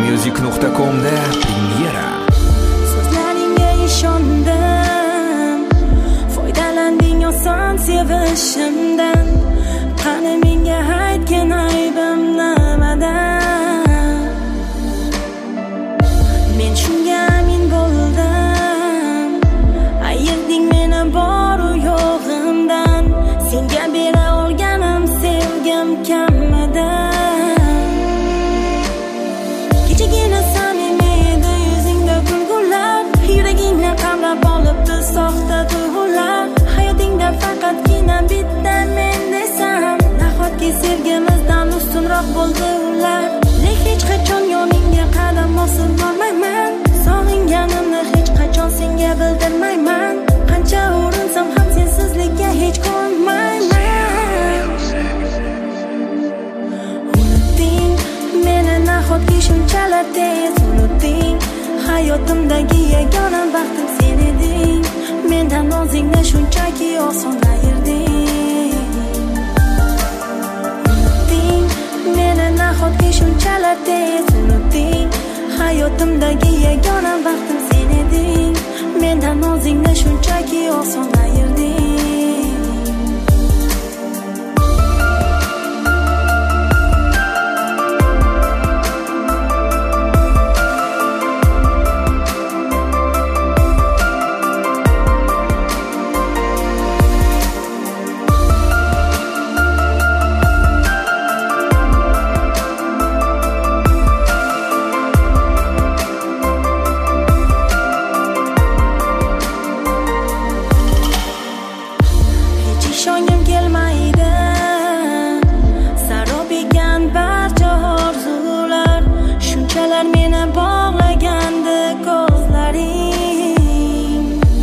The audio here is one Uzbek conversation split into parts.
Ziyomusic.com'da premyera. So'zlaringga ishondim, foydalanding oson sevishimdan. Qani menga aytgan aybim nimada? Men shunga amin bo'ldim, ayırding meni boru yo'g'imdan. Senga bera olganim sevgim kammidi? Kechagina samimiy edi yuzingda kulgular, yuragingni qamrab olibdi soxta tuyg'ular. Hayotingda faqatgina bitta men desam, nahotki sevgimizdan ustunroq bo'ldi ular. Lek hech qachon yoningga qadam bosib bormayman, sog'inganimni hech qachon senga bildirmayman. Qancha urinsam ham sensizlikka hech ko'nmayman. Unutding meni nahotki shunchalar tez, unutding hayotimdagi yagona baxtim sen eding. Mendan o'zingni shunchaki oson ayirding. Unutding meni nahotki shunchalar tez, unutding hayotimdagi yagona baxtim sen eding. Mendan o'zingni shunchaki oson ayirding. Ishongim kelmaydi, sarob ekan barcha orzular. Shunchalar meni bog'lagandi ko'zlaring.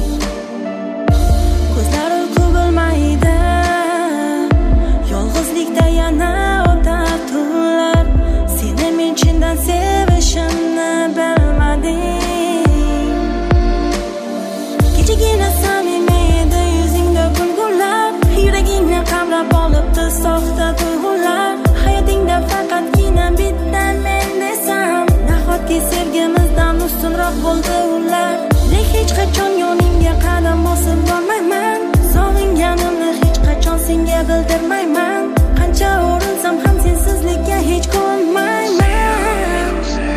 Ko'zlar uyqu bilmaydi, yolg'izlikda yana o'tar tunlar. Seni men chindan sevishimni bilmadim. Kechagina samimiy edi yuzingda kulgular, yuragingni qamrab olibdi soxta tuyg'ular. Hayotingda faqatgina bitta men desam, nahotki sevgimizdan ustunroq bo'ldi ular. Lek hech qachon yoningga qadam bosib bormayman, sog'inganimni hech qachon senga bildirmayman. Qancha urinsam ham sensizlikka hech ko'nmayman.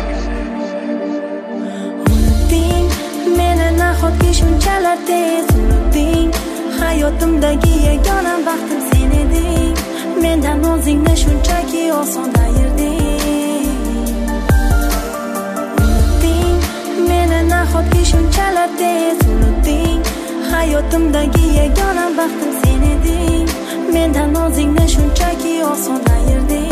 Unutding meni nahotki shunchalar tez, unutding hayotimdagi yagona baxtim sen eding. Mendan o'zingni shunchaki oson ayirding. Unutding meni nahotki shunchalar tez, unutding hayotimdagi yagona baxtim sen eding. Mendan o'zingni shunchaki oson ayirding.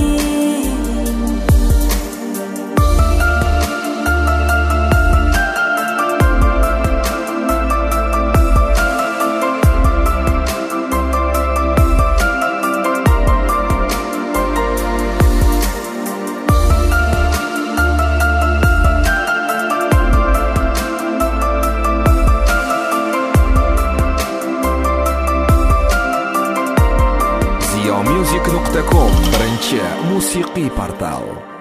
Ziyomusic.com birinchi musiqiy portal.